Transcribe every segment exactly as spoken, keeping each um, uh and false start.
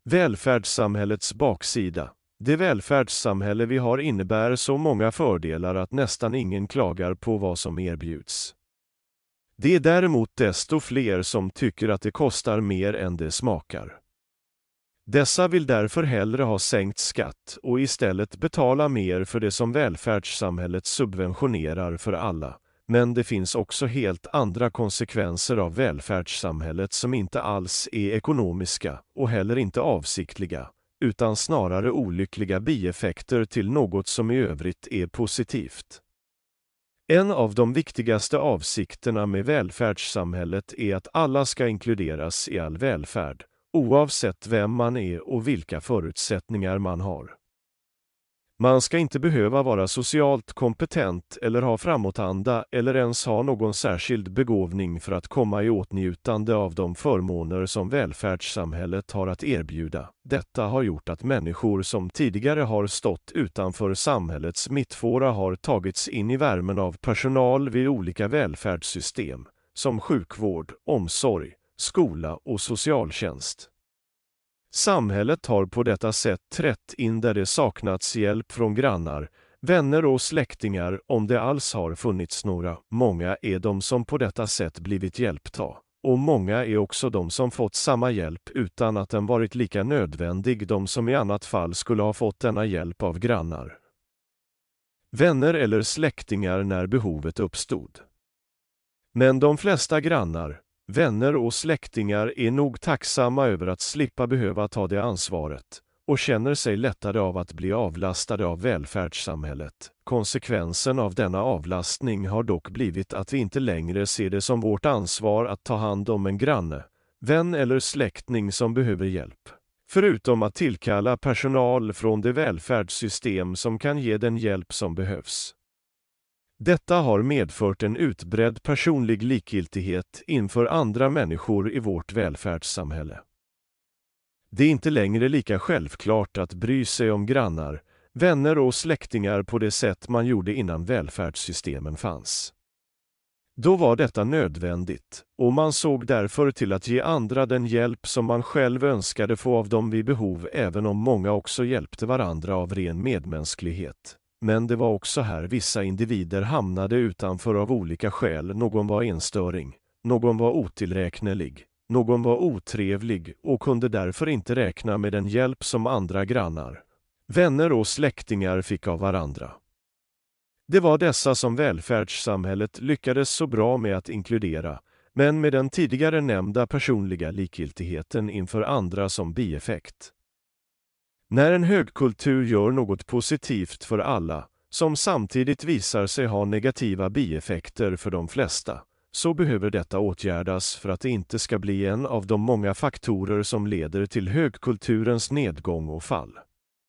Välfärdssamhällets baksida. Det välfärdssamhälle vi har innebär så många fördelar att nästan ingen klagar på vad som erbjuds. Det är däremot desto fler som tycker att det kostar mer än det smakar. Dessa vill därför hellre ha sänkt skatt och istället betala mer för det som välfärdssamhället subventionerar för alla. Men det finns också helt andra konsekvenser av välfärdssamhället som inte alls är ekonomiska och heller inte avsiktliga, utan snarare olyckliga bieffekter till något som i övrigt är positivt. En av de viktigaste avsikterna med välfärdssamhället är att alla ska inkluderas i all välfärd, oavsett vem man är och vilka förutsättningar man har. Man ska inte behöva vara socialt kompetent eller ha framåtanda eller ens ha någon särskild begåvning för att komma i åtnjutande av de förmåner som välfärdssamhället har att erbjuda. Detta har gjort att människor som tidigare har stått utanför samhällets mittfåra har tagits in i värmen av personal vid olika välfärdssystem, som sjukvård, omsorg, skola och socialtjänst. Samhället har på detta sätt trätt in där det saknats hjälp från grannar, vänner och släktingar om det alls har funnits några. Många är de som på detta sätt blivit hjälpta, och många är också de som fått samma hjälp utan att den varit lika nödvändig de som i annat fall skulle ha fått denna hjälp av grannar. Vänner eller släktingar när behovet uppstod. Men de flesta grannar, vänner och släktingar är nog tacksamma över att slippa behöva ta det ansvaret och känner sig lättade av att bli avlastade av välfärdssamhället. Konsekvensen av denna avlastning har dock blivit att vi inte längre ser det som vårt ansvar att ta hand om en granne, vän eller släkting som behöver hjälp. Förutom att tillkalla personal från det välfärdssystem som kan ge den hjälp som behövs. Detta har medfört en utbredd personlig likgiltighet inför andra människor i vårt välfärdssamhälle. Det är inte längre lika självklart att bry sig om grannar, vänner och släktingar på det sätt man gjorde innan välfärdssystemen fanns. Då var detta nödvändigt, och man såg därför till att ge andra den hjälp som man själv önskade få av dem vid behov, även om många också hjälpte varandra av ren medmänsklighet. Men det var också här vissa individer hamnade utanför av olika skäl. Någon var enstöring, någon var otillräknelig, någon var otrevlig och kunde därför inte räkna med den hjälp som andra grannar, vänner och släktingar fick av varandra. Det var dessa som välfärdssamhället lyckades så bra med att inkludera, men med den tidigare nämnda personliga likgiltigheten inför andra som bieffekt. När en högkultur gör något positivt för alla, som samtidigt visar sig ha negativa bieffekter för de flesta, så behöver detta åtgärdas för att det inte ska bli en av de många faktorer som leder till högkulturens nedgång och fall.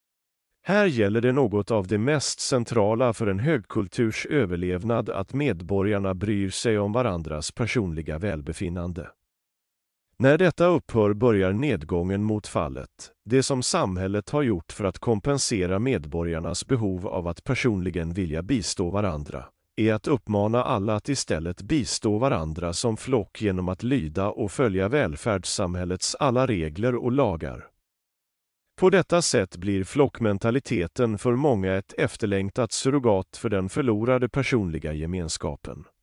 Här gäller det något av det mest centrala för en högkulturs överlevnad, att medborgarna bryr sig om varandras personliga välbefinnande. När detta upphör börjar nedgången mot fallet. Det som samhället har gjort för att kompensera medborgarnas behov av att personligen vilja bistå varandra är att uppmana alla att istället bistå varandra som flock genom att lyda och följa välfärdssamhällets alla regler och lagar. På detta sätt blir flockmentaliteten för många ett efterlängtat surrogat för den förlorade personliga gemenskapen.